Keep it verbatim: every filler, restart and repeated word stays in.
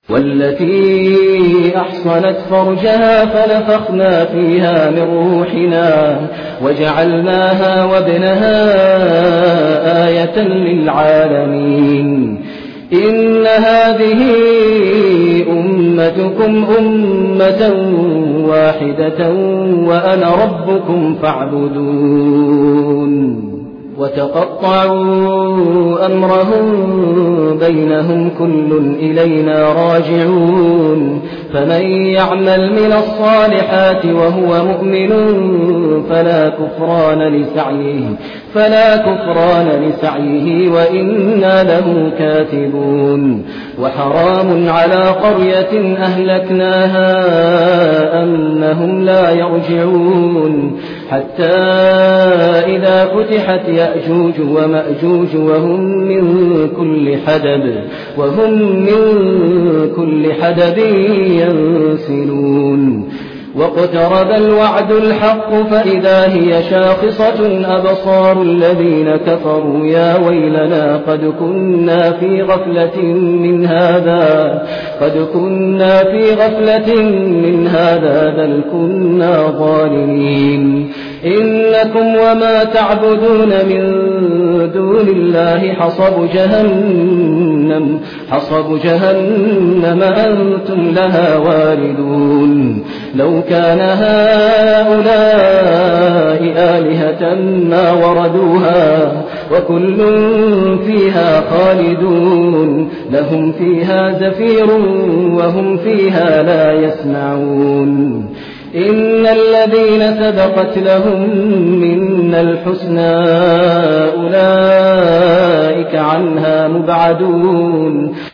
والتي أحصنت فرجها فنفخنا فيها من روحنا وجعلناها وابنها آية للعالمين. إن هذه أمتكم أمة واحدة وأنا ربكم فاعبدون. وتقطعوا أمرهم بينهم كل إلينا راجعون. فمن يعمل من الصالحات وهو مؤمن فلا كفران لسعيه فلا كفران لسعيه وإنا له كاتبون. وحرام على قرية أهلكناها أنهم لا يرجعون حتى إذا فتحت يأجوج ومأجوج وهم من كل حدب وهم من كل حدب ينسلون. واقترب الوعد الحق فإذا هي شاخصة أبصار الذين كفروا يا ويلنا قد كنا في غفلة من هذا قد كنا في غفلة من هذا بل كنا ظالمين. إنكم وما تعبدون من دون الله حصب جهنم حصب جهنم أنتم لها واردون. لو كان هؤلاء آلهة ما وردوها وكل فيها خالدون لهم فيها زفير وهم فيها لا يسمعون. إن الذين سبقت لهم منا الحسنى أولئك عنها مبعدون.